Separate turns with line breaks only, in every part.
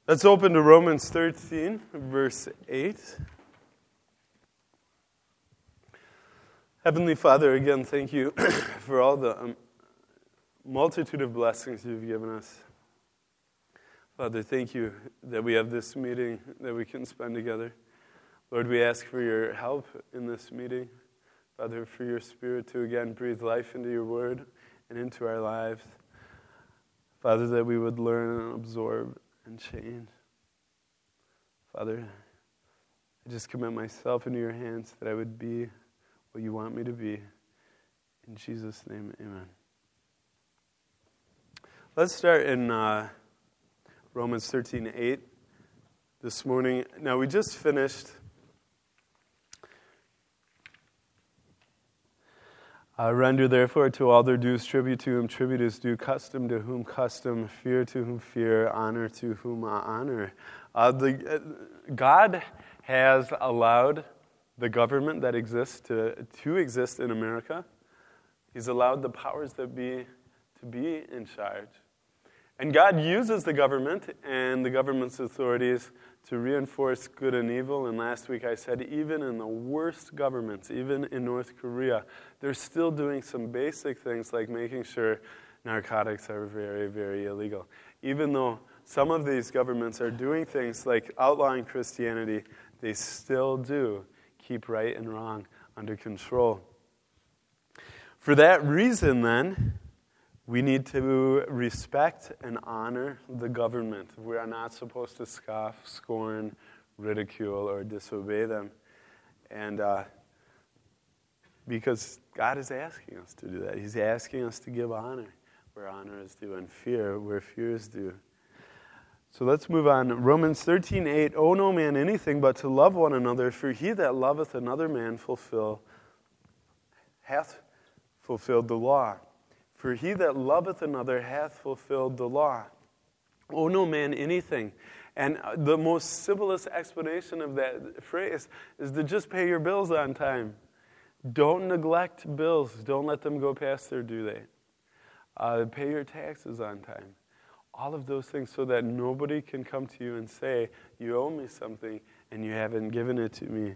Let's open to Romans 13, verse 8. Heavenly Father, again, thank you for all the multitude of blessings you've given us. Father, thank you that we have this meeting that we can spend together. Lord, we ask for your help in this meeting. Father, for your Spirit to again breathe life into your word and into our lives. Father, that we would learn and absorb and change. Father, I just commit myself into your hands that I would be what you want me to be. In Jesus' name, amen. Let's start in Romans 13:8 this morning. Now, we just finished render therefore to all their dues, tribute to whom tribute is due, custom to whom custom, fear to whom fear, honor to whom honor. God has allowed the government that exists to exist in America. He's allowed the powers that be to be in charge. And God uses the government and the government's authorities to reinforce good and evil. And last week I said even in the worst governments, even in North Korea, they're still doing some basic things like making sure narcotics are very, very illegal. Even though some of these governments are doing things like outlawing Christianity, they still do keep right and wrong under control. For that reason, then, we need to respect and honor the government. We are not supposed to scoff, scorn, ridicule, or disobey them. And because God is asking us to do that. He's asking us to give honor where honor is due and fear where fear is due. So let's move on. Romans 13:8, owe no man anything but to love one another, for he that loveth another man hath fulfilled the law. For he that loveth another hath fulfilled the law. Owe no man anything. And the most simplest explanation of that phrase is to just pay your bills on time. Don't neglect bills. Don't let them go past their due date. Pay your taxes on time. All of those things so that nobody can come to you and say, you owe me something and you haven't given it to me.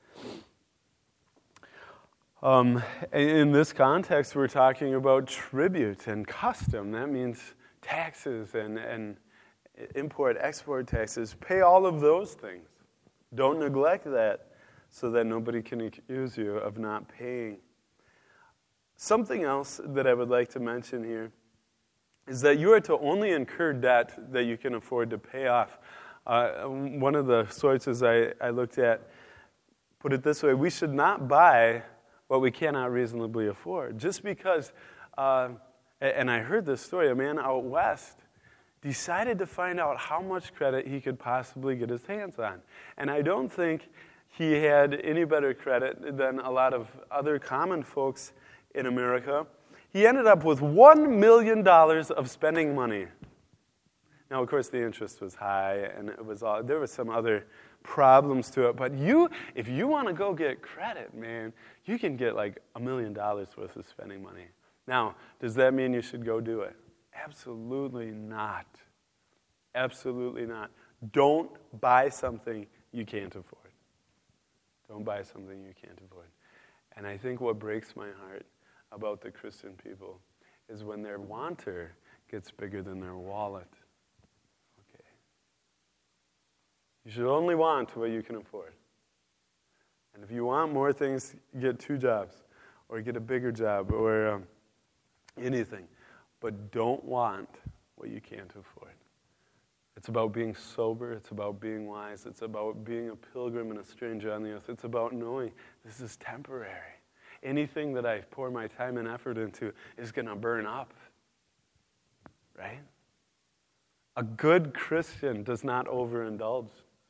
In this context, we're talking about tribute and custom. That means taxes and import-export taxes. Pay all of those things. Don't neglect that so that nobody can accuse you of not paying. Something else that I would like to mention here is that you are to only incur debt that you can afford to pay off. One of the sources I looked at put it this way: we should not buy what we cannot reasonably afford. Just because, and I heard this story, a man out west decided to find out how much credit he could possibly get his hands on. And I don't think he had any better credit than a lot of other common folks in America. He ended up with $1 million of spending money. Now, of course, the interest was high, and there was some other problems to it. But if you want to go get credit, man, you can get like $1 million worth of spending money. Now, does that mean you should go do it? Absolutely not. Absolutely not. Don't buy something you can't afford. Don't buy something you can't afford. And I think what breaks my heart about the Christian people is when their wanter gets bigger than their wallet. Okay. You should only want what you can afford. And if you want more things, get 2 jobs or get a bigger job or anything. But don't want what you can't afford. It's about being sober. It's about being wise. It's about being a pilgrim and a stranger on the earth. It's about knowing this is temporary. Anything that I pour my time and effort into is going to burn up. Right? A good Christian does not overindulge.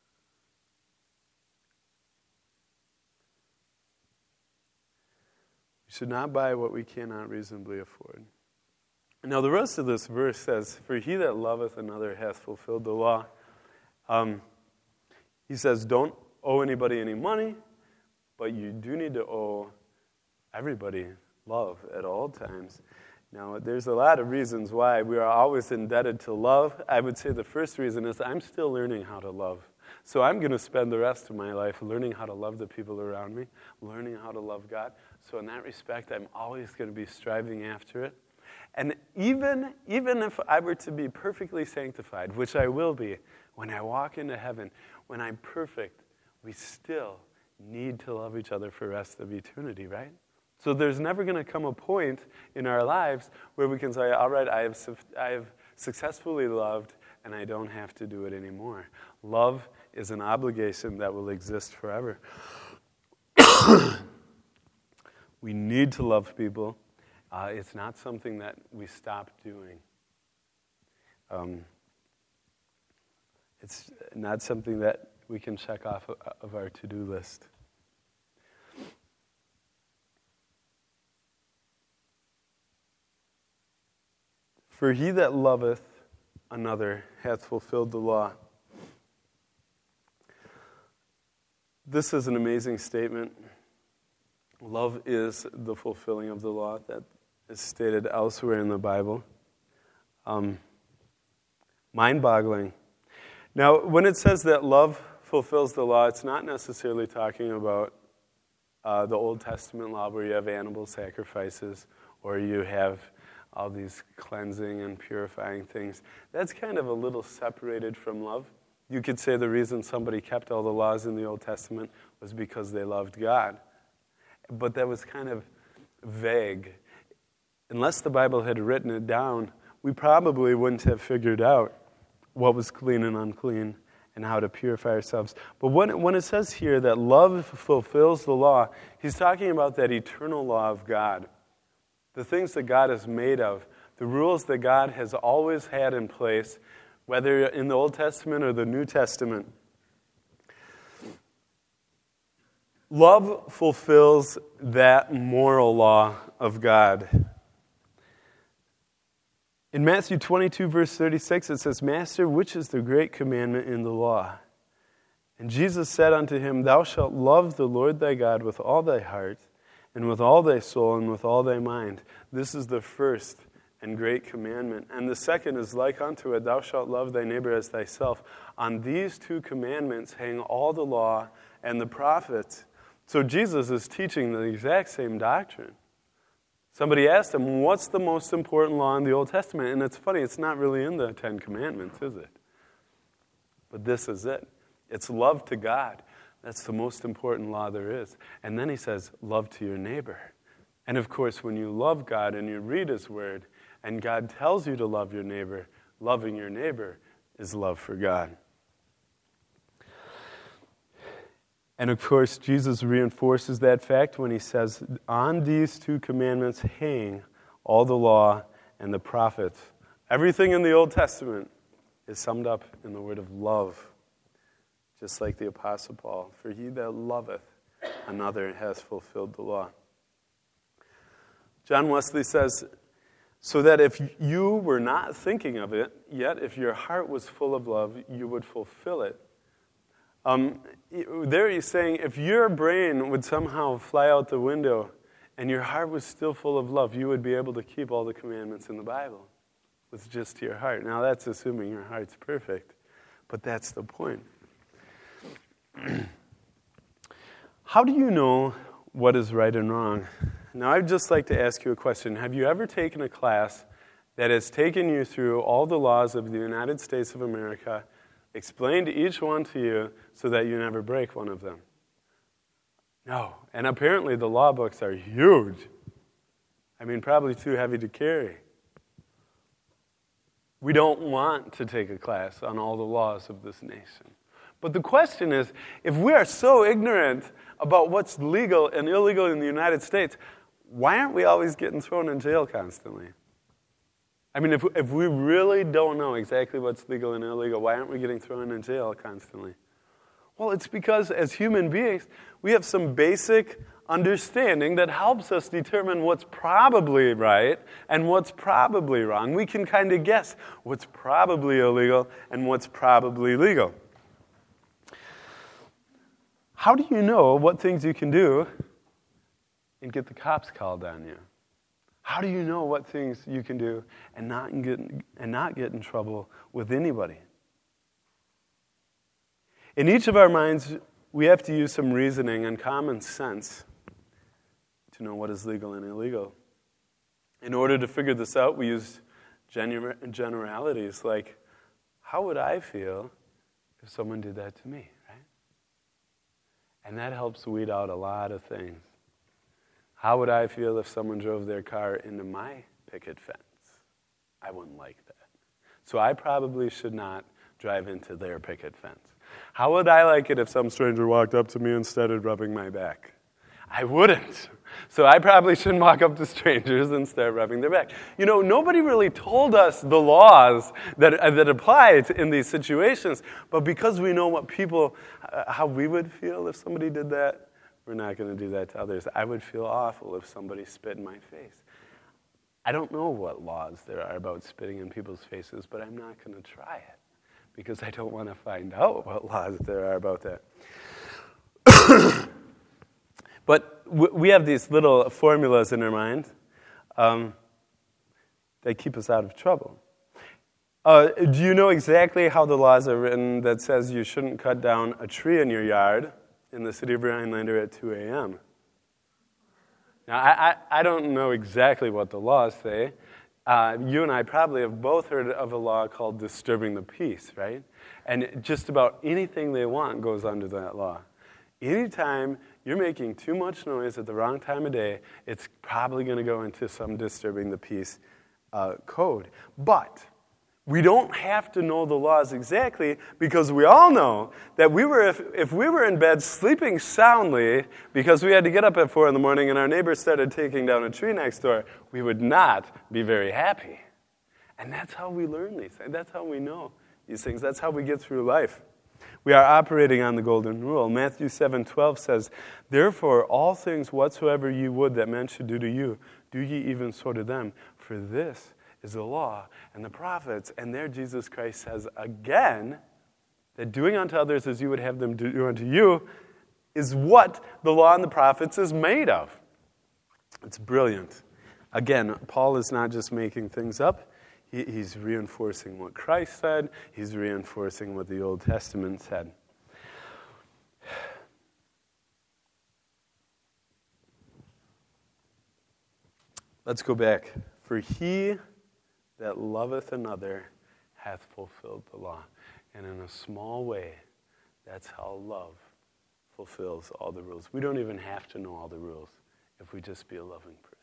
We should not buy what we cannot reasonably afford. Now the rest of this verse says, for he that loveth another hath fulfilled the law. He says, don't owe anybody any money, but you do need to owe everybody love at all times. Now, there's a lot of reasons why we are always indebted to love. I would say the first reason is I'm still learning how to love. So I'm going to spend the rest of my life learning how to love the people around me, learning how to love God. So in that respect, I'm always going to be striving after it. And even if I were to be perfectly sanctified, which I will be, when I walk into heaven, when I'm perfect, we still need to love each other for the rest of eternity, right? So there's never going to come a point in our lives where we can say, all right, I have successfully loved, and I don't have to do it anymore. Love is an obligation that will exist forever. We need to love people. It's not something that we stop doing. It's not something that we can check off of our to-do list. For he that loveth another hath fulfilled the law. This is an amazing statement. Love is the fulfilling of the law that is stated elsewhere in the Bible. Mind-boggling. Now, when it says that love fulfills the law, it's not necessarily talking about the Old Testament law where you have animal sacrifices or you have all these cleansing and purifying things. That's kind of a little separated from love. You could say the reason somebody kept all the laws in the Old Testament was because they loved God. But that was kind of vague. Unless the Bible had written it down, we probably wouldn't have figured out what was clean and unclean and how to purify ourselves. But when it says here that love fulfills the law, he's talking about that eternal law of God. The things that God is made of, the rules that God has always had in place, whether in the Old Testament or the New Testament. Love fulfills that moral law of God. In Matthew 22, verse 36, it says, Master, which is the great commandment in the law? And Jesus said unto him, Thou shalt love the Lord thy God with all thy heart, and with all thy soul, and with all thy mind. This is the first and great commandment. And the second is like unto it, Thou shalt love thy neighbor as thyself. On these two commandments hang all the law and the prophets. So Jesus is teaching the exact same doctrine. Somebody asked him, what's the most important law in the Old Testament? And it's funny, it's not really in the Ten Commandments, is it? But this is it. It's love to God. That's the most important law there is. And then he says, love to your neighbor. And of course, when you love God and you read his word, and God tells you to love your neighbor, loving your neighbor is love for God. And of course, Jesus reinforces that fact when he says, on these two commandments hang all the law and the prophets. Everything in the Old Testament is summed up in the word of love. Just like the Apostle Paul, for he that loveth another has fulfilled the law. John Wesley says, so that if you were not thinking of it, yet if your heart was full of love, you would fulfill it. There he's saying, if your brain would somehow fly out the window and your heart was still full of love, you would be able to keep all the commandments in the Bible with just your heart. Now that's assuming your heart's perfect, but that's the point. How do you know what is right and wrong? Now, I'd just like to ask you a question. Have you ever taken a class that has taken you through all the laws of the United States of America, explained each one to you so that you never break one of them? No. And apparently the law books are huge. I mean, probably too heavy to carry. We don't want to take a class on all the laws of this nation. But the question is, if we are so ignorant about what's legal and illegal in the United States, why aren't we always getting thrown in jail constantly? I mean, if we really don't know exactly what's legal and illegal, why aren't we getting thrown in jail constantly? Well, it's because as human beings, we have some basic understanding that helps us determine what's probably right and what's probably wrong. We can kind of guess what's probably illegal and what's probably legal. How do you know what things you can do and get the cops called on you? How do you know what things you can do and not get in trouble with anybody? In each of our minds, we have to use some reasoning and common sense to know what is legal and illegal. In order to figure this out, we use generalities like, how would I feel if someone did that to me, right? And that helps weed out a lot of things. How would I feel if someone drove their car into my picket fence? I wouldn't like that. So I probably should not drive into their picket fence. How would I like it if some stranger walked up to me and started rubbing my back? I wouldn't. So I probably shouldn't walk up to strangers and start rubbing their back. You know, nobody really told us the laws that apply in these situations, but because we know what people, how we would feel if somebody did that, we're not going to do that to others. I would feel awful if somebody spit in my face. I don't know what laws there are about spitting in people's faces, but I'm not going to try it because I don't want to find out what laws there are about that. But we have these little formulas in our mind that keep us out of trouble. Do you know exactly how the laws are written that says you shouldn't cut down a tree in your yard in the city of Rhinelander at 2 a.m.? Now, I don't know exactly what the laws say. You and I probably have both heard of a law called disturbing the peace, right? And just about anything they want goes under that law. Anytime you're making too much noise at the wrong time of day, it's probably going to go into some disturbing the peace code. But we don't have to know the laws exactly because we all know that if we were in bed sleeping soundly because we had to get up at 4 in the morning and our neighbor started taking down a tree next door, we would not be very happy. And that's how we learn these things. That's how we know these things. That's how we get through life. We are operating on the golden rule. Matthew 7:12 says, "Therefore, all things whatsoever ye would that men should do to you, do ye even so to them. For this is the law and the prophets." And there Jesus Christ says again that doing unto others as you would have them do unto you is what the law and the prophets is made of. It's brilliant. Again, Paul is not just making things up. He's reinforcing what Christ said. He's reinforcing what the Old Testament said. Let's go back. For he that loveth another hath fulfilled the law. And in a small way, that's how love fulfills all the rules. We don't even have to know all the rules if we just be a loving person.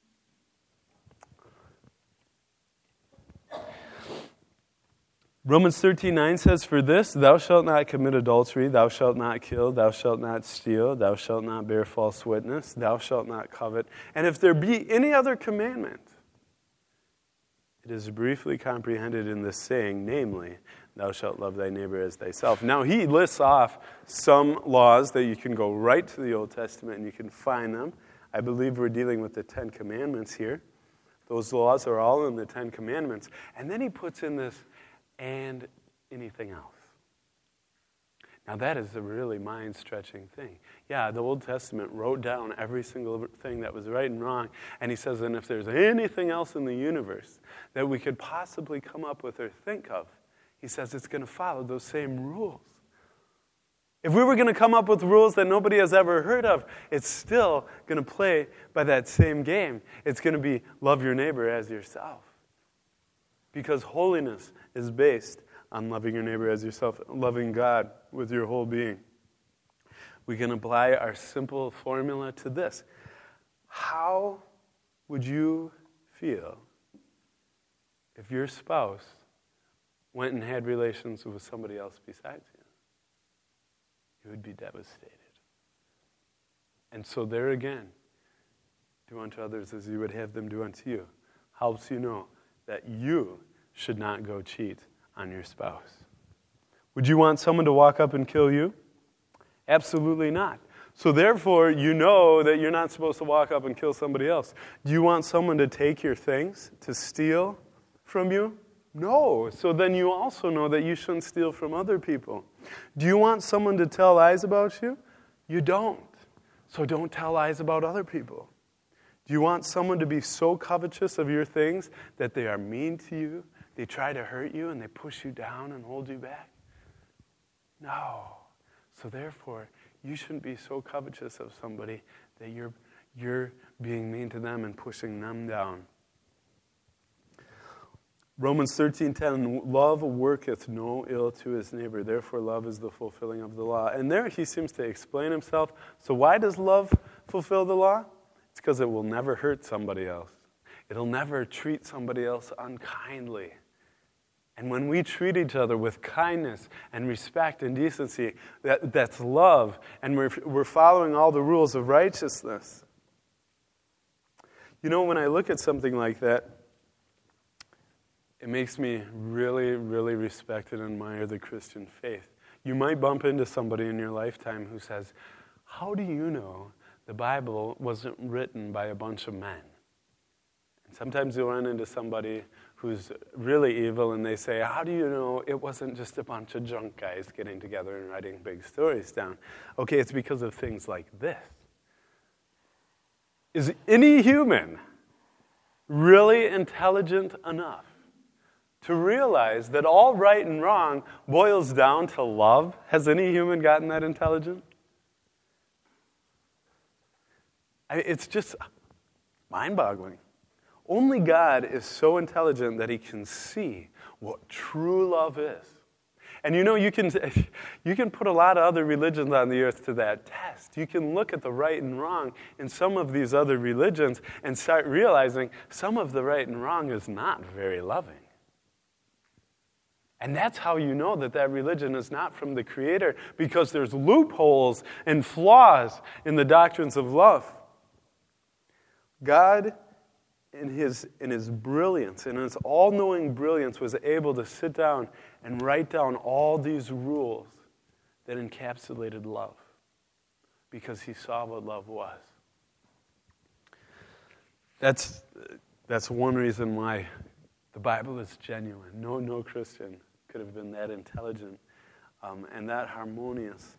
Romans 13:9 says, "For this, thou shalt not commit adultery, thou shalt not kill, thou shalt not steal, thou shalt not bear false witness, thou shalt not covet. And if there be any other commandment, it is briefly comprehended in this saying, namely, thou shalt love thy neighbor as thyself." Now, he lists off some laws that you can go right to the Old Testament and you can find them. I believe we're dealing with the 10 Commandments here. Those laws are all in the 10 Commandments. And then he puts in this, and anything else. Now that is a really mind-stretching thing. Yeah, the Old Testament wrote down every single thing that was right and wrong, and he says, and if there's anything else in the universe that we could possibly come up with or think of, he says it's going to follow those same rules. If we were going to come up with rules that nobody has ever heard of, it's still going to play by that same game. It's going to be love your neighbor as yourself. Because holiness is based on loving your neighbor as yourself, loving God with your whole being. We can apply our simple formula to this. How would you feel if your spouse went and had relations with somebody else besides you? You would be devastated. And so there again, do unto others as you would have them do unto you. Helps you know that you should not go cheat on your spouse. Would you want someone to walk up and kill you? Absolutely not. So therefore, you know that you're not supposed to walk up and kill somebody else. Do you want someone to take your things, to steal from you? No. So then you also know that you shouldn't steal from other people. Do you want someone to tell lies about you? You don't. So don't tell lies about other people. Do you want someone to be so covetous of your things that they are mean to you, they try to hurt you, and they push you down and hold you back? No. So therefore, you shouldn't be so covetous of somebody that you're being mean to them and pushing them down. Romans 13:10, love worketh no ill to his neighbor. Therefore, love is the fulfilling of the law. And there he seems to explain himself. So why does love fulfill the law? It's because it will never hurt somebody else. It'll never treat somebody else unkindly. And when we treat each other with kindness and respect and decency, that's love. And we're following all the rules of righteousness. You know, when I look at something like that, it makes me really, really respect and admire the Christian faith. You might bump into somebody in your lifetime who says, how do you know the Bible wasn't written by a bunch of men? And sometimes you'll run into somebody who's really evil and they say, how do you know it wasn't just a bunch of drunk guys getting together and writing big stories down? Okay, it's because of things like this. Is any human really intelligent enough to realize that all right and wrong boils down to love? Has any human gotten that intelligent? It's just mind-boggling. Only God is so intelligent that he can see what true love is. And you know, you can put a lot of other religions on the earth to that test. You can look at the right and wrong in some of these other religions and start realizing some of the right and wrong is not very loving. And that's how you know that religion is not from the Creator, because there's loopholes and flaws in the doctrines of love. God, in his brilliance, in his all-knowing brilliance, was able to sit down and write down all these rules that encapsulated love, because he saw what love was. That's one reason why the Bible is genuine. No Christian could have been that intelligent and that harmonious.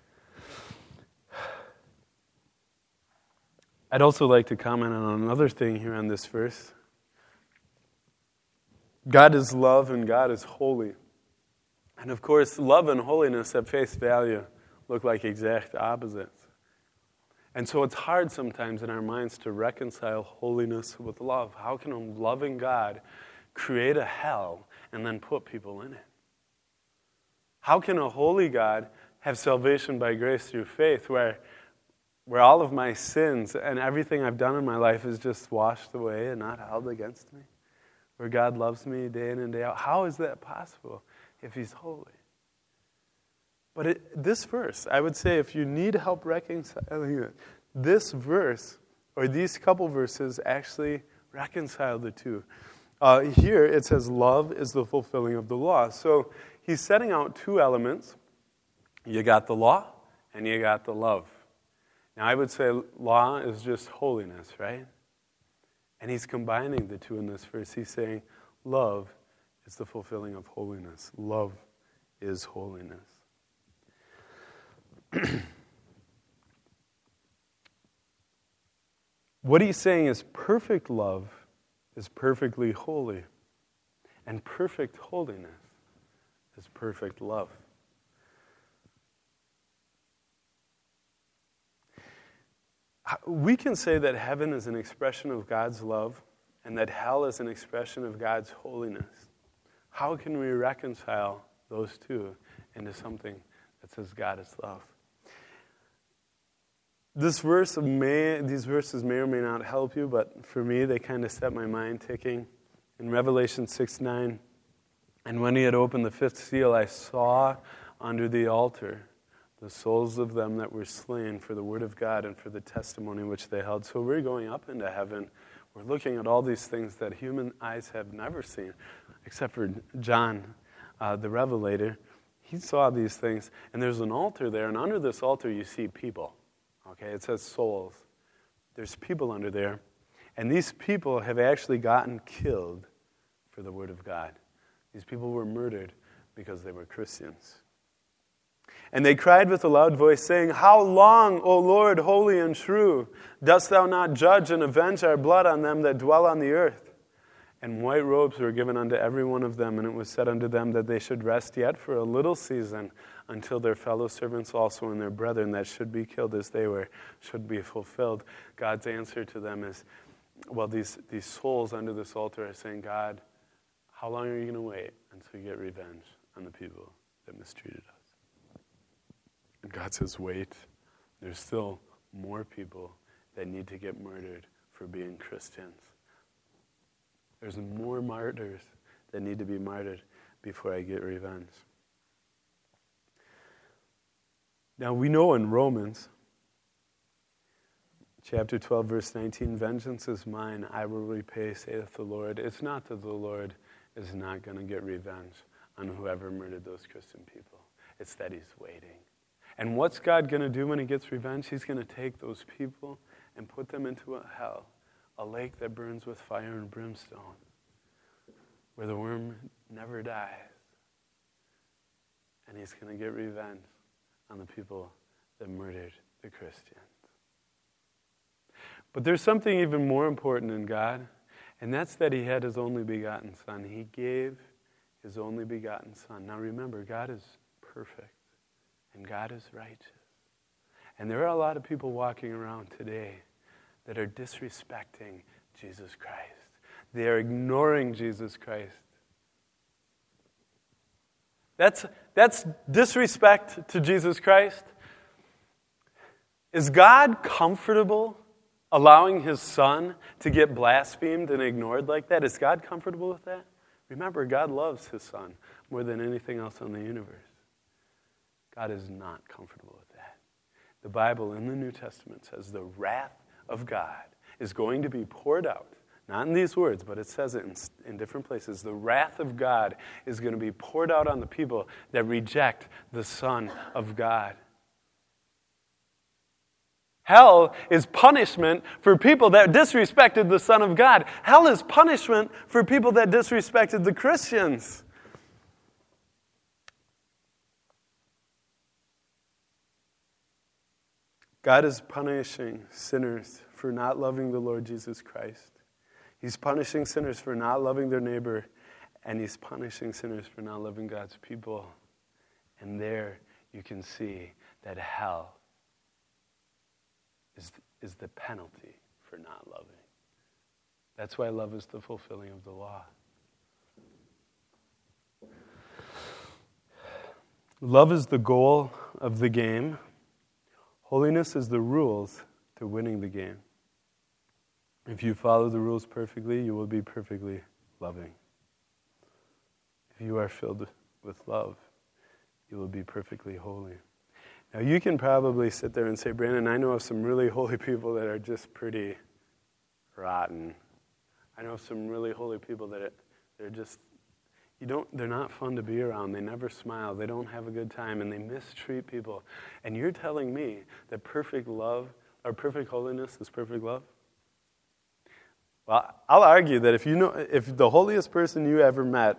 I'd also like to comment on another thing here on this verse. God is love and God is holy. And of course, love and holiness at face value look like exact opposites. And so it's hard sometimes in our minds to reconcile holiness with love. How can a loving God create a hell and then put people in it? How can a holy God have salvation by grace through faith where all of my sins and everything I've done in my life is just washed away and not held against me? Where God loves me day in and day out? How is that possible if he's holy? But this verse, I would say, if you need help reconciling it, this verse, or these couple verses, actually reconcile the two. Here it says, love is the fulfilling of the law. So he's setting out two elements. You got the law, and you got the love. Now I would say law is just holiness, right? And he's combining the two in this verse. He's saying love is the fulfilling of holiness. Love is holiness. What he's saying is perfect love is perfectly holy, and perfect holiness is perfect love. We can say that heaven is an expression of God's love and that hell is an expression of God's holiness. How can we reconcile those two into something that says God is love? These verses may or may not help you, but for me, they kind of set my mind ticking. In Revelation 6:9, and when he had opened the fifth seal, I saw under the altar the souls of them that were slain for the word of God and for the testimony which they held. So we're going up into heaven. We're looking at all these things that human eyes have never seen, except for John, the Revelator. He saw these things, and there's an altar there, and under this altar you see people. Okay, it says souls. There's people under there, and these people have actually gotten killed for the word of God. These people were murdered because they were Christians. And they cried with a loud voice, saying, How long, O Lord, holy and true, dost thou not judge and avenge our blood on them that dwell on the earth? And white robes were given unto every one of them, and it was said unto them that they should rest yet for a little season, until their fellow servants also and their brethren that should be killed as they were should be fulfilled. God's answer to them is, well, these souls under this altar are saying, God, how long are you going to wait until you get revenge on the people that mistreated us? And God says, wait. There's still more people that need to get murdered for being Christians. There's more martyrs that need to be martyred before I get revenge. Now we know in Romans chapter 12, verse 19, vengeance is mine, I will repay, saith the Lord. It's not that the Lord is not going to get revenge on whoever murdered those Christian people. It's that he's waiting. And what's God going to do when he gets revenge? He's going to take those people and put them into a hell, a lake that burns with fire and brimstone, where the worm never dies. And he's going to get revenge on the people that murdered the Christians. But there's something even more important in God, and that's that he had his only begotten Son. He gave his only begotten Son. Now remember, God is perfect. And God is righteous. And there are a lot of people walking around today that are disrespecting Jesus Christ. They are ignoring Jesus Christ. That's disrespect to Jesus Christ. Is God comfortable allowing his Son to get blasphemed and ignored like that? Is God comfortable with that? Remember, God loves his Son more than anything else in the universe. God is not comfortable with that. The Bible in the New Testament says the wrath of God is going to be poured out. Not in these words, but it says it in different places. The wrath of God is going to be poured out on the people that reject the Son of God. Hell is punishment for people that disrespected the Son of God. Hell is punishment for people that disrespected the Christians. God is punishing sinners for not loving the Lord Jesus Christ. He's punishing sinners for not loving their neighbor, and he's punishing sinners for not loving God's people. And there you can see that hell is the penalty for not loving. That's why love is the fulfilling of the law. Love is the goal of the game. Holiness is the rules to winning the game. If you follow the rules perfectly, you will be perfectly loving. If you are filled with love, you will be perfectly holy. Now, you can probably sit there and say, Brandon, I know of some really holy people that are just pretty rotten. I know some really holy people that they're just, they're not fun to be around. They never smile. They don't have a good time, and they mistreat people. And you're telling me that perfect love, or perfect holiness is perfect love? Well, I'll argue that if the holiest person you ever met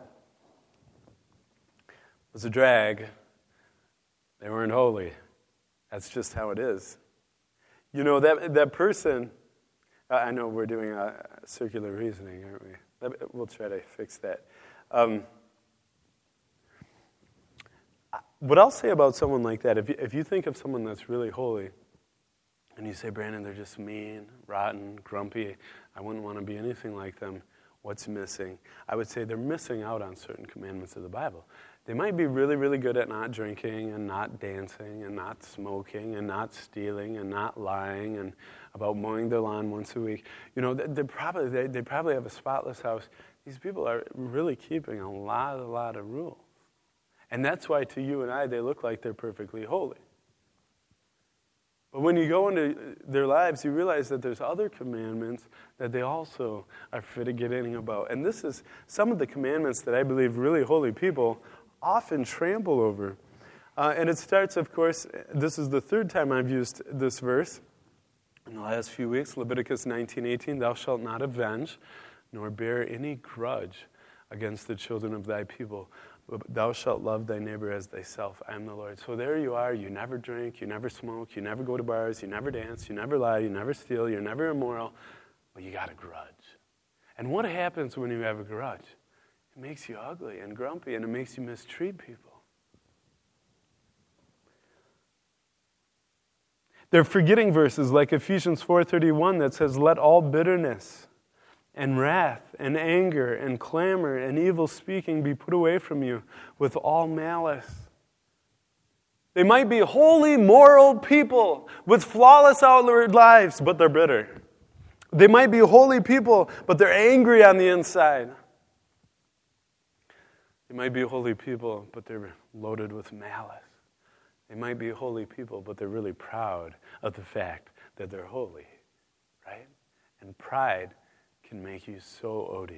was a drag, they weren't holy. That's just how it is. You know, that person, I know we're doing a circular reasoning, aren't we? We'll try to fix that. What I'll say about someone like that, if you think of someone that's really holy, and you say, Brandon, they're just mean, rotten, grumpy, I wouldn't want to be anything like them, what's missing? I would say they're missing out on certain commandments of the Bible. They might be really, really good at not drinking and not dancing and not smoking and not stealing and not lying and about mowing their lawn once a week. You know, they probably have a spotless house. These people are really keeping a lot of rules. And that's why to you and I, they look like they're perfectly holy. But when you go into their lives, you realize that there's other commandments that they also are forgetting about. And this is some of the commandments that I believe really holy people often trample over. And it starts, of course, this is the third time I've used this verse in the last few weeks, Leviticus 19:18, thou shalt not avenge, nor bear any grudge against the children of thy people, Thou shalt love thy neighbor as thyself. I am the Lord. So there you are. You never drink. You never smoke. You never go to bars. You never dance. You never lie. You never steal. You're never immoral. Well, you got a grudge. And what happens when you have a grudge? It makes you ugly and grumpy, and it makes you mistreat people. They're forgetting verses like Ephesians 4:31 that says, let all bitterness and wrath and anger and clamor and evil speaking be put away from you with all malice. They might be holy, moral people with flawless outward lives, but they're bitter. They might be holy people, but they're angry on the inside. They might be holy people, but they're loaded with malice. They might be holy people, but they're really proud of the fact that they're holy, right? And pride can make you so odious.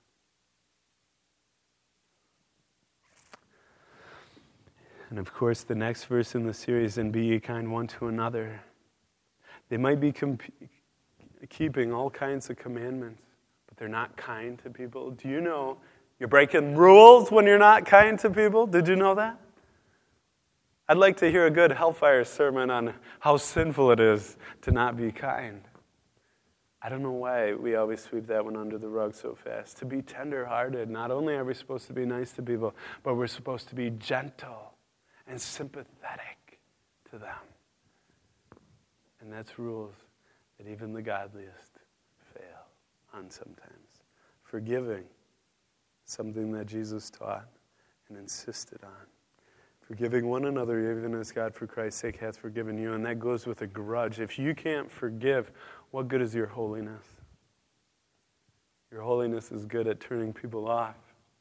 And of course, the next verse in the series, and be ye kind one to another. They might be keeping all kinds of commandments, but they're not kind to people. Do you know you're breaking rules when you're not kind to people? Did you know that? I'd like to hear a good hellfire sermon on how sinful it is to not be kind. I don't know why we always sweep that one under the rug so fast. To be tender-hearted, not only are we supposed to be nice to people, but we're supposed to be gentle and sympathetic to them. And that's rules that even the godliest fail on sometimes. Forgiving, something that Jesus taught and insisted on. Forgiving one another, even as God for Christ's sake hath forgiven you. And that goes with a grudge. If you can't forgive, what good is your holiness? Your holiness is good at turning people off.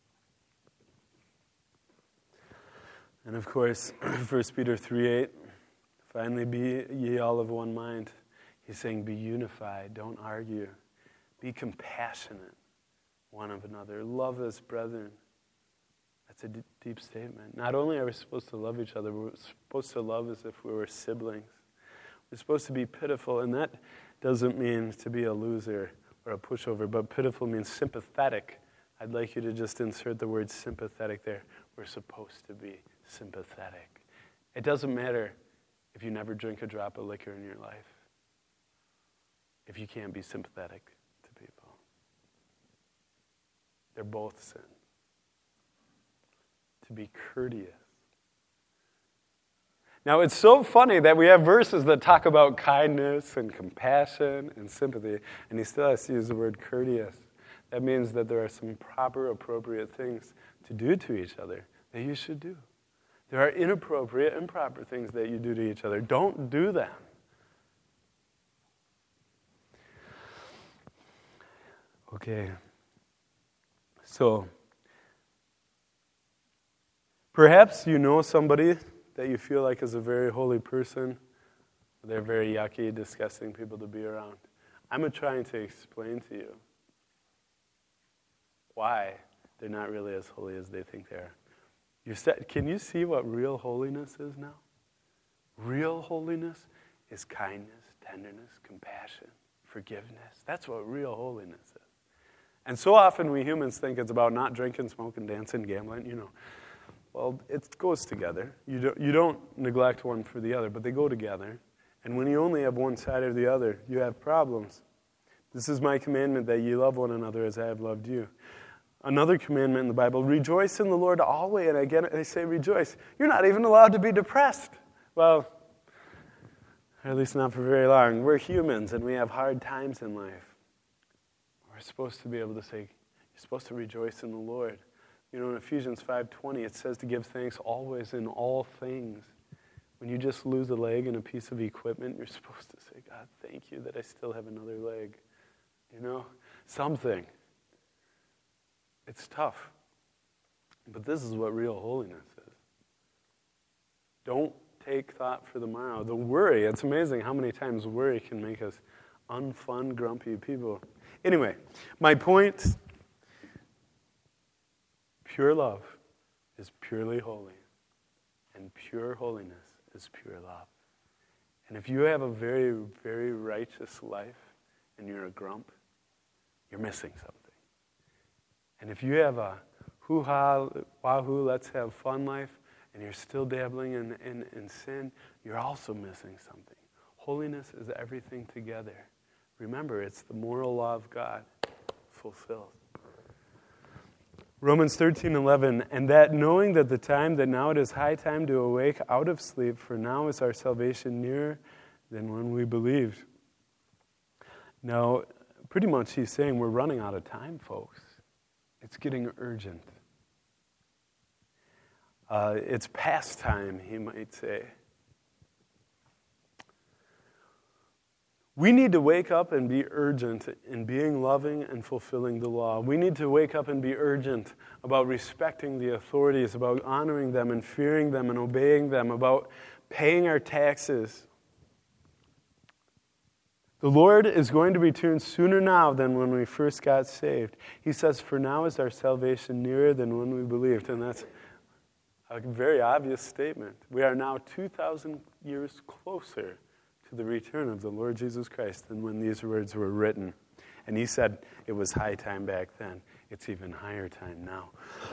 And of course, 1 Peter 3:8, finally be ye all of one mind. He's saying be unified, don't argue. Be compassionate one of another. Love as brethren. That's a deep statement. Not only are we supposed to love each other, we're supposed to love as if we were siblings. We're supposed to be pitiful, and that doesn't mean to be a loser or a pushover, but pitiful means sympathetic. I'd like you to just insert the word sympathetic there. We're supposed to be sympathetic. It doesn't matter if you never drink a drop of liquor in your life, if you can't be sympathetic to people. They're both sin. To be courteous. Now, it's so funny that we have verses that talk about kindness and compassion and sympathy, and he still has to use the word courteous. That means that there are some proper, appropriate things to do to each other that you should do. There are inappropriate, improper things that you do to each other. Don't do them. Okay. So, perhaps you know somebody that you feel like is a very holy person. They're very yucky, disgusting people to be around. I'm trying to explain to you why they're not really as holy as they think they are. Can you see what real holiness is now? Real holiness is kindness, tenderness, compassion, forgiveness. That's what real holiness is. And so often we humans think it's about not drinking, smoking, dancing, gambling, Well, it goes together. You don't neglect one for the other, but they go together. And when you only have one side or the other, you have problems. This is my commandment, that ye love one another as I have loved you. Another commandment in the Bible, rejoice in the Lord always. And again, I say rejoice. You're not even allowed to be depressed. Well, or at least not for very long. We're humans, and we have hard times in life. We're supposed to be able to say, you're supposed to rejoice in the Lord. In Ephesians 5:20, it says to give thanks always in all things. When you just lose a leg and a piece of equipment, you're supposed to say, God, thank you that I still have another leg. Something. It's tough. But this is what real holiness is. Don't take thought for the morrow. The worry, it's amazing how many times worry can make us unfun, grumpy people. Anyway, my point, pure love is purely holy, and pure holiness is pure love. And if you have a very, very righteous life and you're a grump, you're missing something. And if you have a hoo-ha, wahoo, let's have fun life, and you're still dabbling in sin, you're also missing something. Holiness is everything together. Remember, it's the moral law of God fulfilled. Romans 13:11, and that knowing that the time that now it is high time to awake out of sleep, for now is our salvation nearer than when we believed. Now, pretty much he's saying we're running out of time, folks. It's getting urgent. It's past time, he might say. We need to wake up and be urgent in being loving and fulfilling the law. We need to wake up and be urgent about respecting the authorities, about honoring them and fearing them and obeying them, about paying our taxes. The Lord is going to return sooner now than when we first got saved. He says, for now is our salvation nearer than when we believed. And that's a very obvious statement. We are now 2,000 years closer to the return of the Lord Jesus Christ than when these words were written. And he said it was high time back then. It's even higher time now.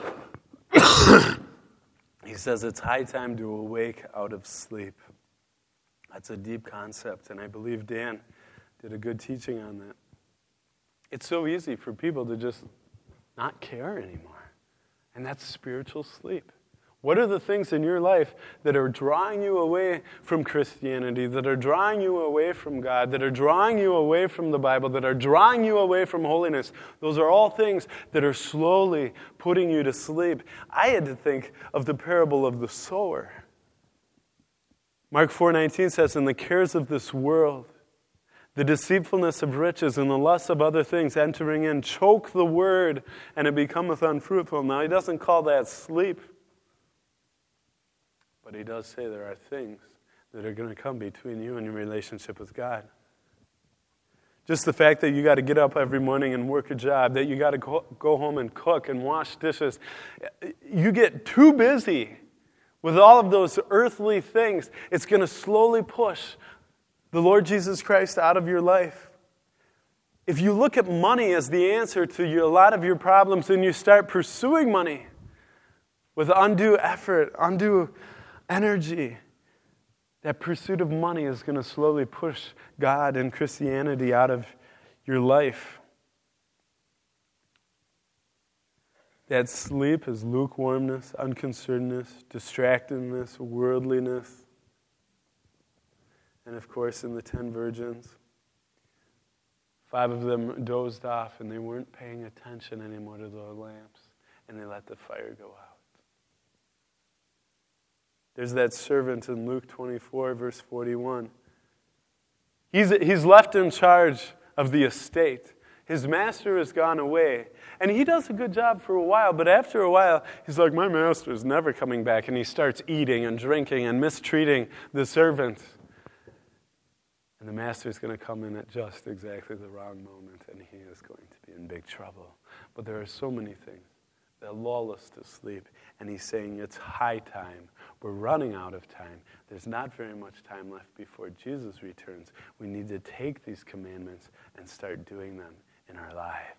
He says it's high time to awake out of sleep. That's a deep concept, and I believe Dan did a good teaching on that. It's so easy for people to just not care anymore, and that's spiritual sleep. What are the things in your life that are drawing you away from Christianity, that are drawing you away from God, that are drawing you away from the Bible, that are drawing you away from holiness? Those are all things that are slowly putting you to sleep. I had to think of the parable of the sower. Mark 4:19 says, "And the cares of this world, the deceitfulness of riches, and the lust of other things entering in, choke the word, and it becometh unfruitful." Now, he doesn't call that sleep. But he does say there are things that are going to come between you and your relationship with God. Just the fact that you got to get up every morning and work a job, that you got to go home and cook and wash dishes. You get too busy with all of those earthly things, it's going to slowly push the Lord Jesus Christ out of your life. If you look at money as the answer to a lot of your problems and you start pursuing money with undue effort, undue energy, that pursuit of money is going to slowly push God and Christianity out of your life. That sleep is lukewarmness, unconcernedness, distractedness, worldliness. And of course, in the 10 virgins, 5 of them dozed off and they weren't paying attention anymore to the lamps, and they let the fire go out. There's that servant in Luke 24, verse 41. He's left in charge of the estate. His master has gone away. And he does a good job for a while, but after a while, he's like, my master's never coming back. And he starts eating and drinking and mistreating the servant. And the master's going to come in at just exactly the wrong moment, and he is going to be in big trouble. But there are so many things that lull us to sleep. And he's saying it's high time. We're running out of time. There's not very much time left before Jesus returns. We need to take these commandments and start doing them in our lives.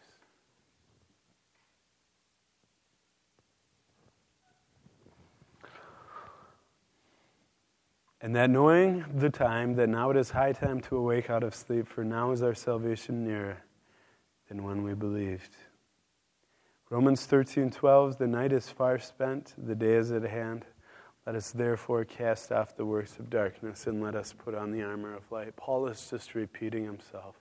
And that knowing the time, that now it is high time to awake out of sleep, for now is our salvation nearer than when we believed. Romans 13:12, the night is far spent, the day is at hand. Let us therefore cast off the works of darkness and let us put on the armor of light. Paul is just repeating himself.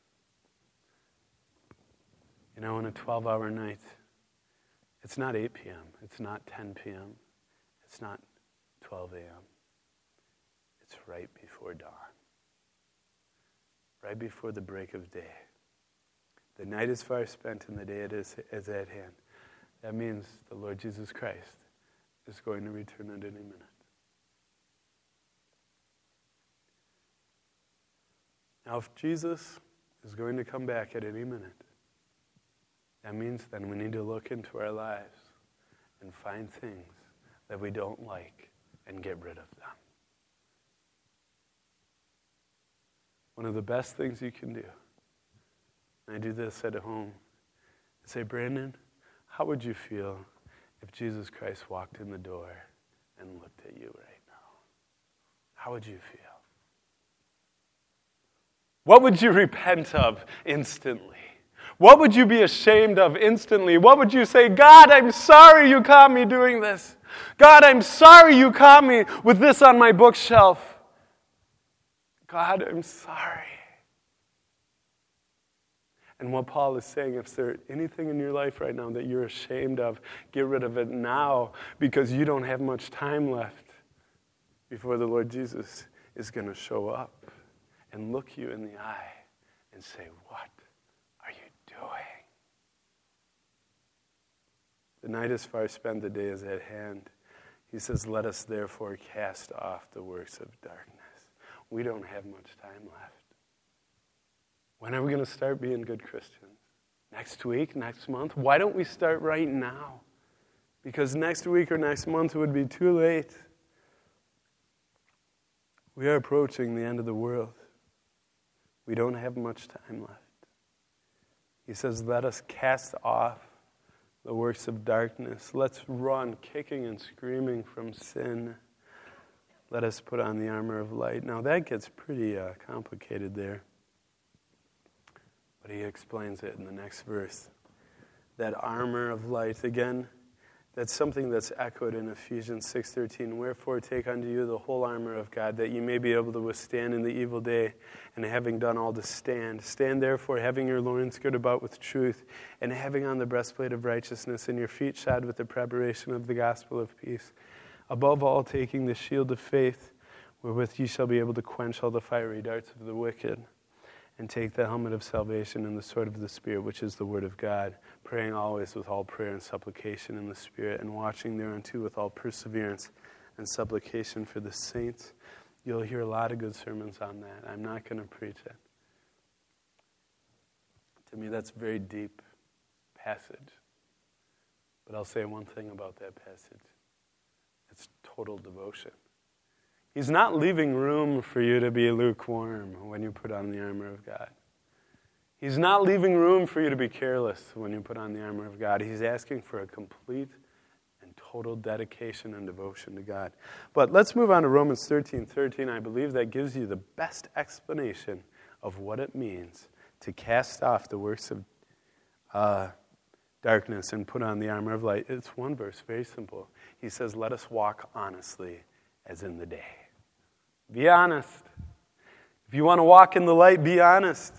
You know, in a 12-hour night, it's not 8 p.m., it's not 10 p.m., it's not 12 a.m. It's right before dawn, right before the break of day. The night is far spent and the day is at hand. That means the Lord Jesus Christ is going to return at any minute. Now, if Jesus is going to come back at any minute, that means then we need to look into our lives and find things that we don't like and get rid of them. One of the best things you can do, and I do this at home, I say, Brandon, how would you feel if Jesus Christ walked in the door and looked at you right now? How would you feel? What would you repent of instantly? What would you be ashamed of instantly? What would you say, God, I'm sorry you caught me doing this. God, I'm sorry you caught me with this on my bookshelf. God, I'm sorry. And what Paul is saying, if there's anything in your life right now that you're ashamed of, get rid of it now, because you don't have much time left before the Lord Jesus is going to show up and look you in the eye and say, what are you doing? The night is far spent, the day is at hand. He says, let us therefore cast off the works of darkness. We don't have much time left. When are we going to start being good Christians? Next week? Next month? Why don't we start right now? Because next week or next month would be too late. We are approaching the end of the world. We don't have much time left. He says, let us cast off the works of darkness. Let's run, kicking and screaming from sin. Let us put on the armor of light. Now that gets pretty complicated there. But he explains it in the next verse. That armor of light, again, that's something that's echoed in Ephesians 6:13. Wherefore take unto you the whole armor of God, that you may be able to withstand in the evil day, and having done all to stand. Stand therefore, having your loins girded about with truth, and having on the breastplate of righteousness, and your feet shod with the preparation of the gospel of peace. Above all, taking the shield of faith, wherewith ye shall be able to quench all the fiery darts of the wicked. And take the helmet of salvation and the sword of the Spirit, which is the word of God, praying always with all prayer and supplication in the Spirit, and watching thereunto with all perseverance and supplication for the saints. You'll hear a lot of good sermons on that. I'm not going to preach it. To me, that's a very deep passage. But I'll say one thing about that passage. It's total devotion. He's not leaving room for you to be lukewarm when you put on the armor of God. He's not leaving room for you to be careless when you put on the armor of God. He's asking for a complete and total dedication and devotion to God. But let's move on to Romans 13:13. I believe that gives you the best explanation of what it means to cast off the works of darkness and put on the armor of light. It's one verse, very simple. He says, let us walk honestly as in the day. Be honest. If you want to walk in the light, be honest.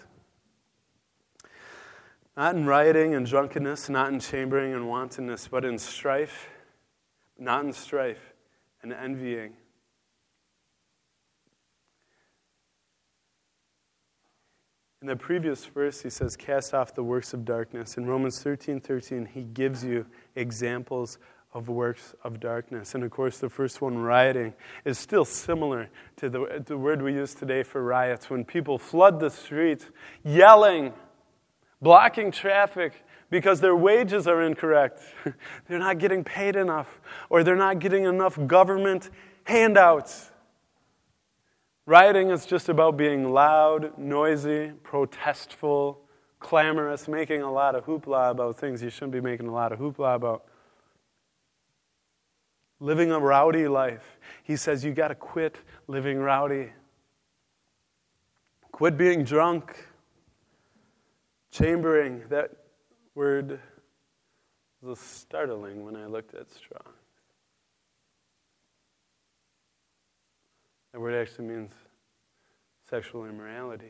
Not in rioting and drunkenness, not in chambering and wantonness, but in strife, not in strife and envying. In the previous verse, he says, cast off the works of darkness. In Romans 13:13, he gives you examples of works of darkness. And of course, the first one, rioting, is still similar to the word we use today for riots. When people flood the streets, yelling, blocking traffic because their wages are incorrect. They're not getting paid enough, or they're not getting enough government handouts. Rioting is just about being loud, noisy, protestful, clamorous, making a lot of hoopla about things you shouldn't be making a lot of hoopla about. Living a rowdy life. He says you got to quit living rowdy. Quit being drunk. Chambering. That word was startling when I looked at Strong. That word actually means sexual immorality.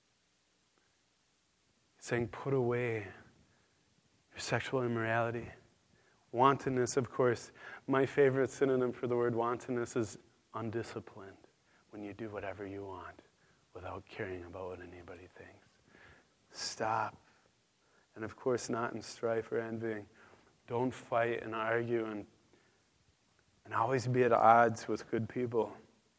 It's saying put away your sexual immorality. Wantonness, of course. My favorite synonym for the word wantonness is undisciplined. When you do whatever you want without caring about what anybody thinks. Stop. And of course, not in strife or envying. Don't fight and argue and always be at odds with good people.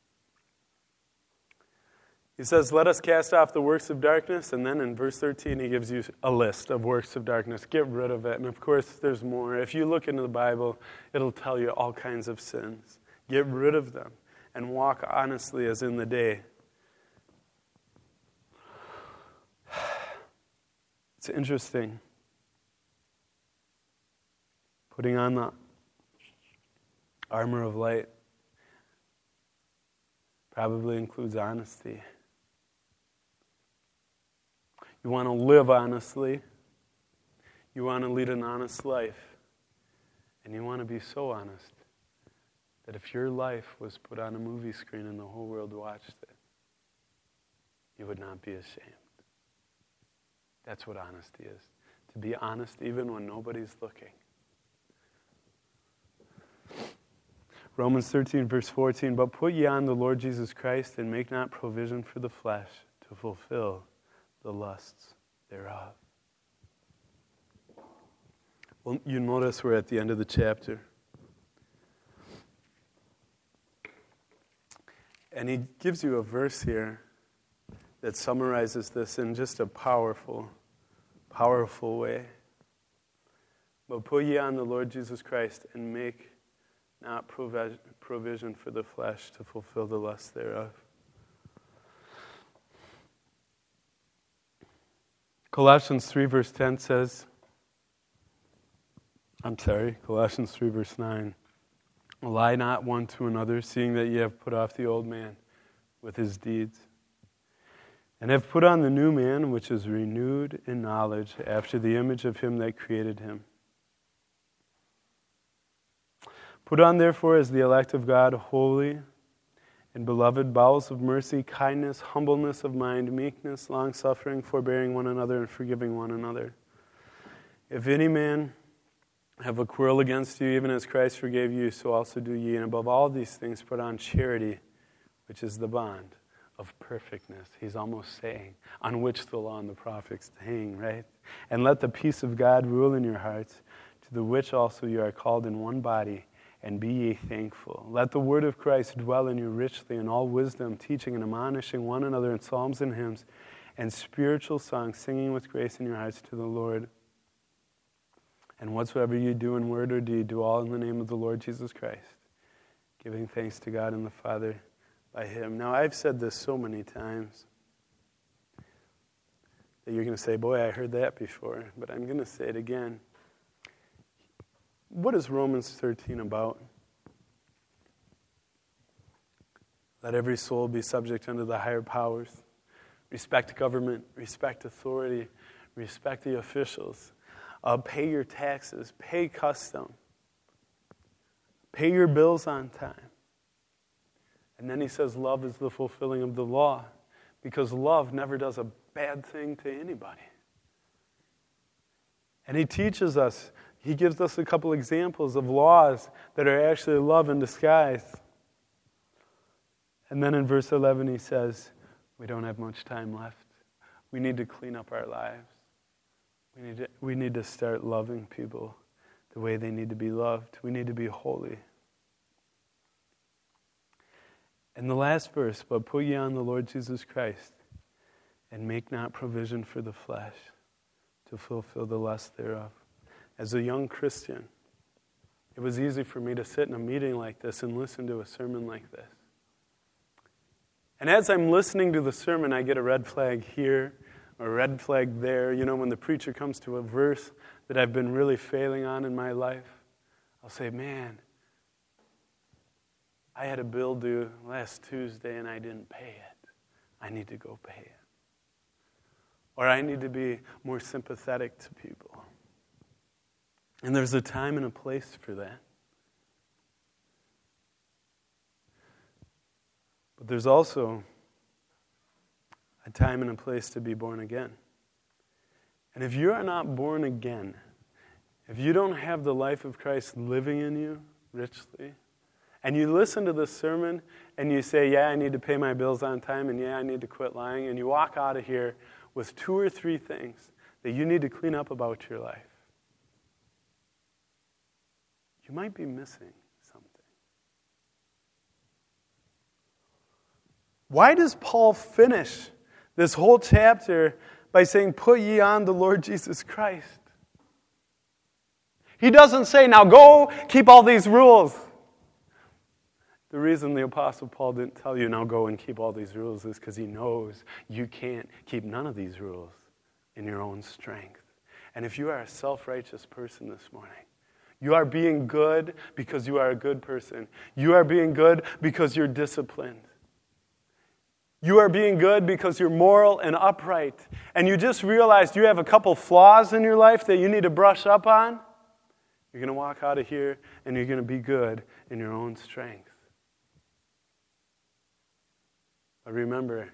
He says, let us cast off the works of darkness. And then in verse 13, he gives you a list of works of darkness. Get rid of it. And of course, there's more. If you look into the Bible, it'll tell you all kinds of sins. Get rid of them and walk honestly as in the day. It's interesting. Putting on the Armor of light probably includes honesty. You want to live honestly. You want to lead an honest life. And you want to be so honest that if your life was put on a movie screen and the whole world watched it, you would not be ashamed. That's what honesty is. To be honest even when nobody's looking. Romans 13, verse 14, but put ye on the Lord Jesus Christ, and make not provision for the flesh to fulfill the lusts thereof. Well, you notice we're at the end of the chapter. And he gives you a verse here that summarizes this in just a powerful, powerful way. But put ye on the Lord Jesus Christ, and make not provision for the flesh to fulfill the lust thereof. Colossians 3 verse 10 says, Colossians 3 verse 9, lie not one to another, seeing that ye have put off the old man with his deeds, and have put on the new man, which is renewed in knowledge after the image of him that created him. Put on, therefore, as the elect of God, holy and beloved, bowels of mercy, kindness, humbleness of mind, meekness, long-suffering, forbearing one another, and forgiving one another. If any man have a quarrel against you, even as Christ forgave you, so also do ye. And above all these things put on charity, which is the bond of perfectness. He's almost saying, on which the law and the prophets hang, right? And let the peace of God rule in your hearts, to the which also you are called in one body, and be ye thankful. Let the word of Christ dwell in you richly in all wisdom, teaching and admonishing one another in psalms and hymns and spiritual songs, singing with grace in your hearts to the Lord. And whatsoever you do in word or deed, do all in the name of the Lord Jesus Christ, giving thanks to God and the Father by him. Now, I've said this so many times that you're going to say, boy, I heard that before, but I'm going to say it again. What is Romans 13 about? Let every soul be subject unto the higher powers. Respect government, respect authority, respect the officials. Pay your taxes, pay custom. Pay your bills on time. And then he says love is the fulfilling of the law, because love never does a bad thing to anybody. And he teaches us, he gives us a couple examples of laws that are actually love in disguise. And then in verse 11 he says, we don't have much time left. We need to clean up our lives. We need to start loving people the way they need to be loved. We need to be holy. And the last verse, but put ye on the Lord Jesus Christ, and make not provision for the flesh to fulfill the lust thereof. As a young Christian, it was easy for me to sit in a meeting like this and listen to a sermon like this. And as I'm listening to the sermon, I get a red flag here, or a red flag there. You know, when the preacher comes to a verse that I've been really failing on in my life, I'll say, man, I had a bill due last Tuesday and I didn't pay it. I need to go pay it. Or I need to be more sympathetic to people. And there's a time and a place for that. But there's also a time and a place to be born again. And if you are not born again, if you don't have the life of Christ living in you richly, and you listen to this sermon and you say, yeah, I need to pay my bills on time, and yeah, I need to quit lying, and you walk out of here with 2 or 3 things that you need to clean up about your life, you might be missing something. Why does Paul finish this whole chapter by saying, put ye on the Lord Jesus Christ? He doesn't say, now go keep all these rules. The reason the Apostle Paul didn't tell you, now go and keep all these rules, is because he knows you can't keep none of these rules in your own strength. And if you are a self-righteous person this morning, You are being good because you are a good person. You are being good because you're disciplined. You are being good because you're moral and upright. And you just realized you have a couple flaws in your life that you need to brush up on. You're going to walk out of here and you're going to be good in your own strength. But remember,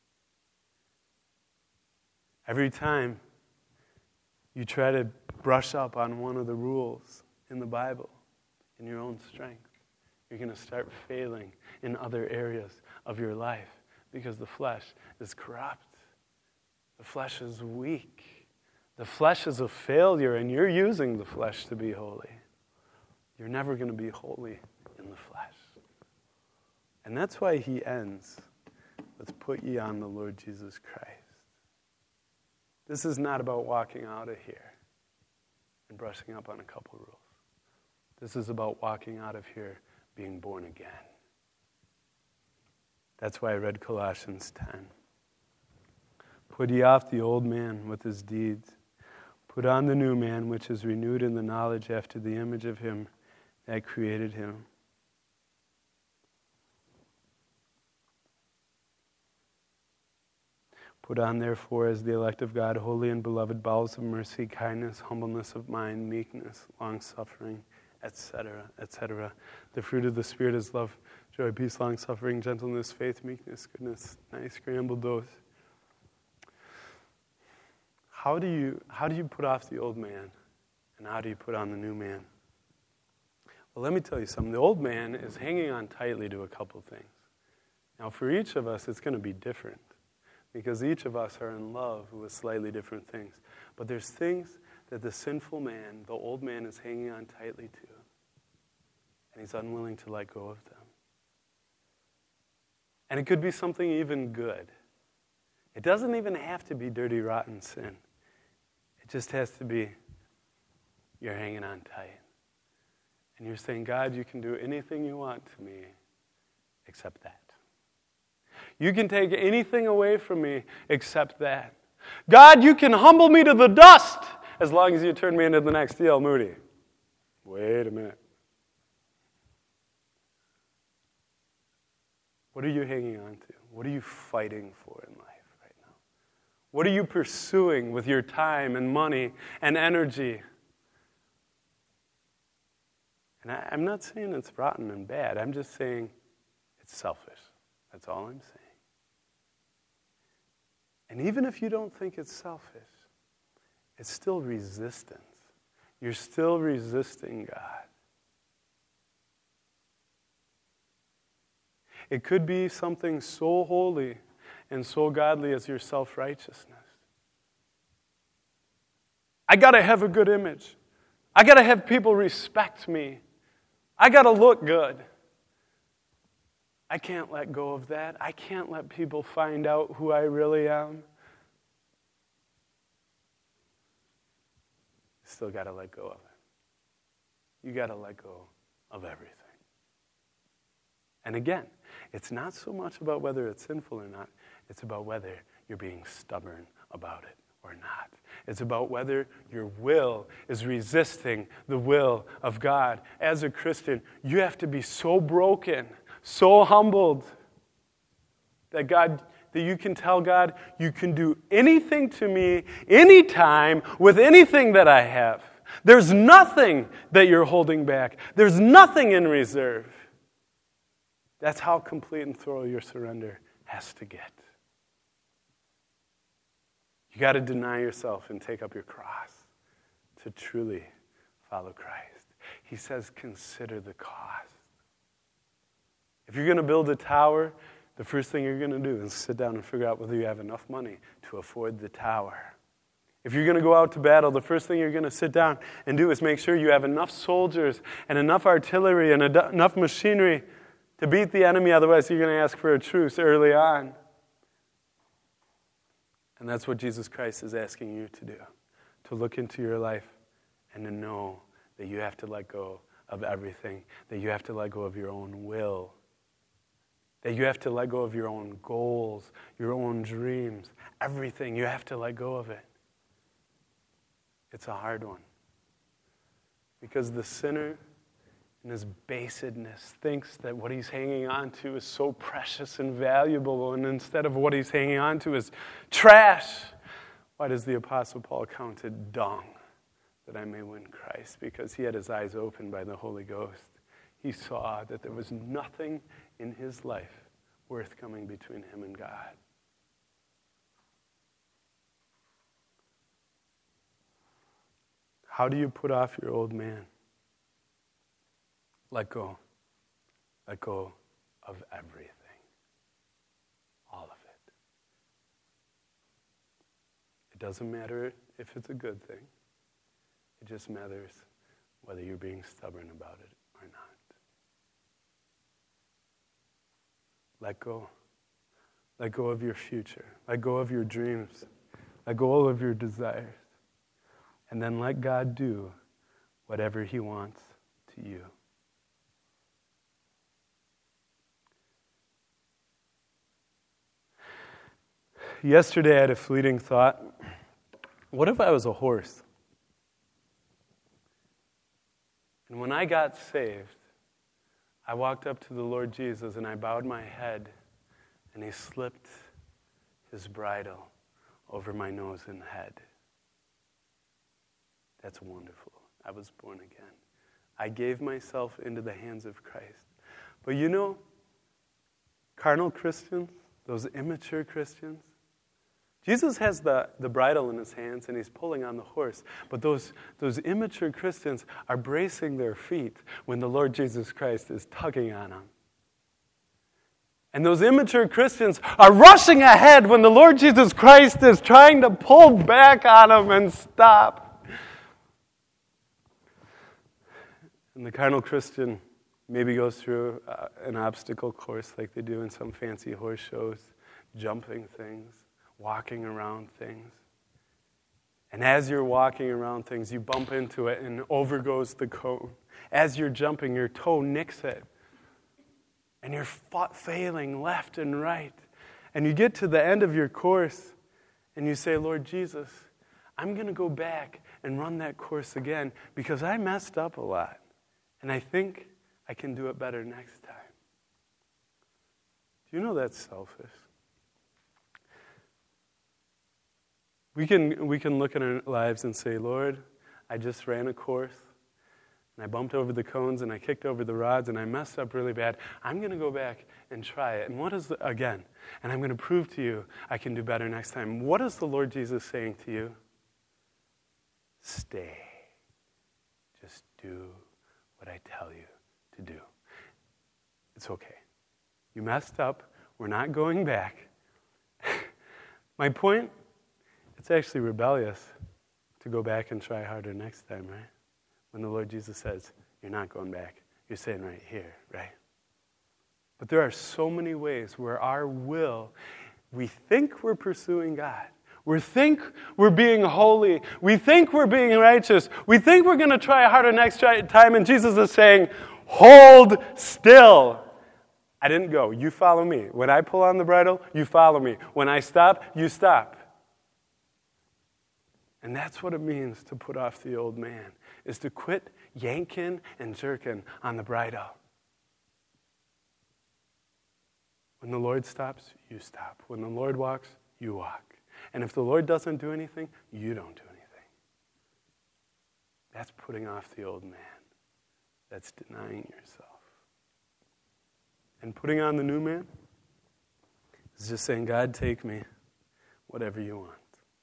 every time you try to brush up on one of the rules in the Bible in your own strength, you're going to start failing in other areas of your life because the flesh is corrupt. The flesh is weak. The flesh is a failure, and you're using the flesh to be holy. You're never going to be holy in the flesh. And that's why he ends with, put ye on the Lord Jesus Christ. This is not about walking out of here and brushing up on a couple rules. This is about walking out of here being born again. That's why I read Colossians 10. Put ye off the old man with his deeds. Put on the new man, which is renewed in the knowledge after the image of him that created him. Put on, therefore, as the elect of God, holy and beloved, bowels of mercy, kindness, humbleness of mind, meekness, long-suffering, etc., etc. The fruit of the Spirit is love, joy, peace, long-suffering, gentleness, faith, meekness, goodness. Nice scrambled those. How do you put off the old man, and how do you put on the new man? Well, let me tell you something. The old man is hanging on tightly to a couple things. Now, for each of us, it's going to be different, because each of us are in love with slightly different things. But there's things that the sinful man, the old man, is hanging on tightly to, and he's unwilling to let go of them. And it could be something even good. It doesn't even have to be dirty, rotten sin. It just has to be you're hanging on tight. And you're saying, God, you can do anything you want to me except that. You can take anything away from me except that. God, you can humble me to the dust as long as you turn me into the next D.L. Moody. Wait a minute. What are you hanging on to? What are you fighting for in life right now? What are you pursuing with your time and money and energy? And I'm not saying it's rotten and bad. I'm just saying it's selfish. That's all I'm saying. And even if you don't think it's selfish, it's still resistance. You're still resisting God. It could be something so holy and so godly as your self-righteousness. I got to have a good image. I got to have people respect me. I got to look good. I can't let go of that. I can't let people find out who I really am. Still got to let go of it. You got to let go of everything. And again, it's not so much about whether it's sinful or not. It's about whether you're being stubborn about it or not. It's about whether your will is resisting the will of God. As a Christian, you have to be so broken, so humbled that you can tell God, you can do anything to me, anytime, with anything that I have. There's nothing that you're holding back. There's nothing in reserve. That's how complete and thorough your surrender has to get. You got to deny yourself and take up your cross to truly follow Christ. He says, consider the cost. If you're going to build a tower, the first thing you're going to do is sit down and figure out whether you have enough money to afford the tower. If you're going to go out to battle, the first thing you're going to sit down and do is make sure you have enough soldiers and enough artillery and enough machinery to beat the enemy. Otherwise, you're going to ask for a truce early on. And that's what Jesus Christ is asking you to do, to look into your life and to know that you have to let go of everything, that you have to let go of your own will, that you have to let go of your own goals, your own dreams, everything. You have to let go of it. It's a hard one Because the sinner, in his basedness, thinks that what he's hanging on to is so precious and valuable, and instead of what he's hanging on to is trash. Why does the Apostle Paul count it dung that I may win Christ? Because he had his eyes opened by the Holy Ghost. He saw that there was nothing in his life worth coming between him and God. How do you put off your old man? Let go. Let go of everything. All of it. It doesn't matter if it's a good thing. It just matters whether you're being stubborn about it or not. Let go. Let go of your future. Let go of your dreams. Let go of your desires. And then let God do whatever he wants to you. Yesterday I had a fleeting thought. What if I was a horse? And when I got saved, I walked up to the Lord Jesus and I bowed my head, and he slipped his bridle over my nose and head. That's wonderful. I was born again. I gave myself into the hands of Christ. But you know, carnal Christians, those immature Christians, Jesus has the bridle in his hands and he's pulling on the horse. But those immature Christians are bracing their feet when the Lord Jesus Christ is tugging on them. And those immature Christians are rushing ahead when the Lord Jesus Christ is trying to pull back on them and stop. And the carnal Christian maybe goes through an obstacle course like they do in some fancy horse shows, jumping things, walking around things. And as you're walking around things, you bump into it and over goes the cone. As you're jumping, your toe nicks it. And you're failing left and right. And you get to the end of your course and you say, Lord Jesus, I'm going to go back and run that course again because I messed up a lot. And I think I can do it better next time. Do you know that's selfish? We can look at our lives and say, Lord, I just ran a course, and I bumped over the cones, and I kicked over the rods, and I messed up really bad. I'm going to go back and try it. And what is again? And I'm going to prove to you I can do better next time. What is the Lord Jesus saying to you? Stay. Just do what I tell you to do. It's okay. You messed up. We're not going back. My point, it's actually rebellious to go back and try harder next time, right? When the Lord Jesus says, you're not going back. You're staying right here, right? But there are so many ways where our will, we think we're pursuing God. We think we're being holy. We think we're being righteous. We think we're going to try harder next time. And Jesus is saying, hold still. I didn't go. You follow me. When I pull on the bridle, you follow me. When I stop, you stop. And that's what it means to put off the old man, is to quit yanking and jerking on the bridle. When the Lord stops, you stop. When the Lord walks, you walk. And if the Lord doesn't do anything, you don't do anything. That's putting off the old man. That's denying yourself. And putting on the new man is just saying, God, take me, whatever you want.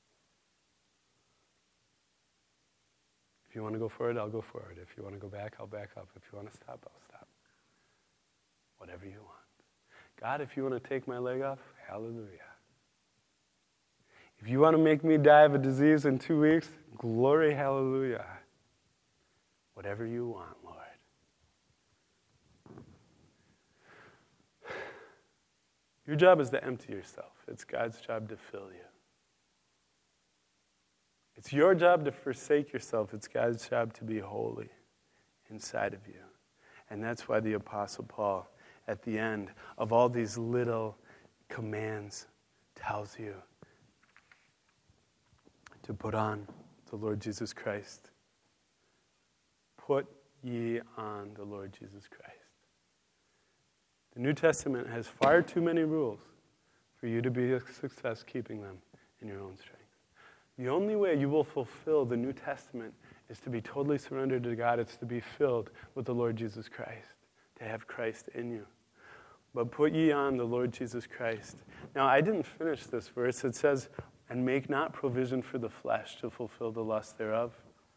If you want to go forward, I'll go forward. If you want to go back, I'll back up. If you want to stop, I'll stop. Whatever you want. God, if you want to take my leg off, hallelujah. If you want to make me die of a disease in 2 weeks, glory, hallelujah. Whatever you want, Lord. Your job is to empty yourself. It's God's job to fill you. It's your job to forsake yourself. It's God's job to be holy inside of you. And that's why the Apostle Paul, at the end of all these little commands, tells you to put on the Lord Jesus Christ. Put ye on the Lord Jesus Christ. The New Testament has far too many rules for you to be a success keeping them in your own strength. The only way you will fulfill the New Testament is to be totally surrendered to God. It's to be filled with the Lord Jesus Christ, to have Christ in you. But put ye on the Lord Jesus Christ. Now, I didn't finish this verse. It says, and make not provision for the flesh to fulfill the lust thereof.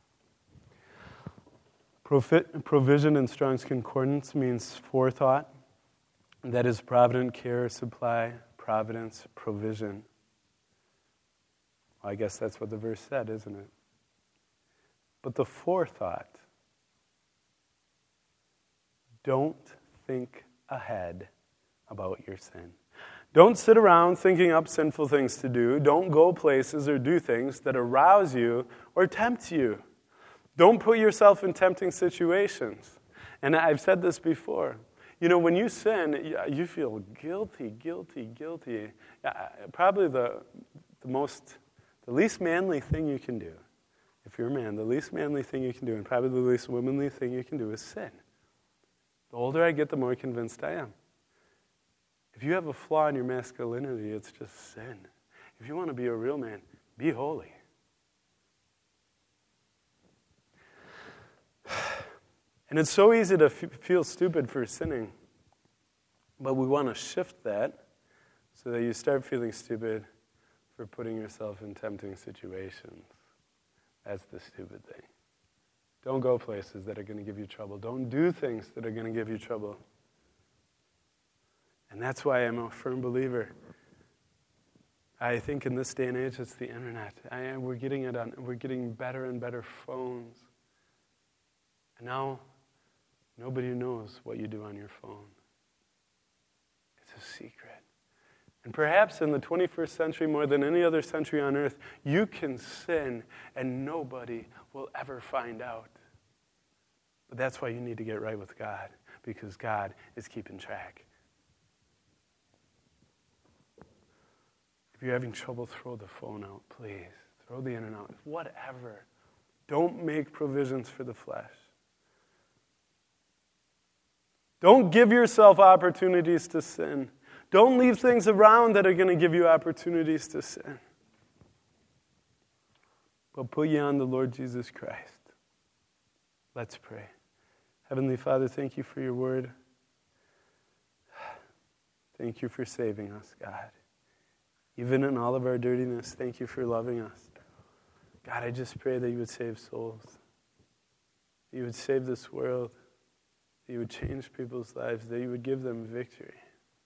Provision in Strong's Concordance means forethought. That is provident care, supply, providence, provision. Well, I guess that's what the verse said, isn't it? But the forethought, don't think ahead about your sin. Don't sit around thinking up sinful things to do. Don't go places or do things that arouse you or tempt you. Don't put yourself in tempting situations. And I've said this before. You know, when you sin, you feel guilty. Probably the least manly thing you can do, if you're a man, the least manly thing you can do, and probably the least womanly thing you can do is sin. The older I get, the more convinced I am. If you have a flaw in your masculinity, it's just sin. If you want to be a real man, be holy. And it's so easy to feel stupid for sinning, but we want to shift that so that you start feeling stupid for putting yourself in tempting situations. That's the stupid thing. Don't go places that are going to give you trouble. Don't do things that are going to give you trouble. And that's why I'm a firm believer. I think in this day and age, it's the internet. We're getting better and better phones. And now, nobody knows what you do on your phone. It's a secret. And perhaps in the 21st century, more than any other century on earth, you can sin and nobody will ever find out. But that's why you need to get right with God, because God is keeping track. If you're having trouble, throw the phone out, please. Throw the internet out. Whatever. Don't make provisions for the flesh. Don't give yourself opportunities to sin. Don't leave things around that are going to give you opportunities to sin. But put ye on the Lord Jesus Christ. Let's pray. Heavenly Father, thank you for your word. Thank you for saving us, God. Even in all of our dirtiness, thank you for loving us. God, I just pray that you would save souls. That you would save this world. That you would change people's lives. That you would give them victory.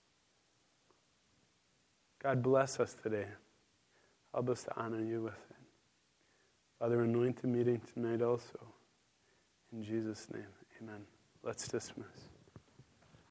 God, bless us today. Help us to honor you with it. Father, anoint the meeting tonight also. In Jesus' name, amen. Let's dismiss.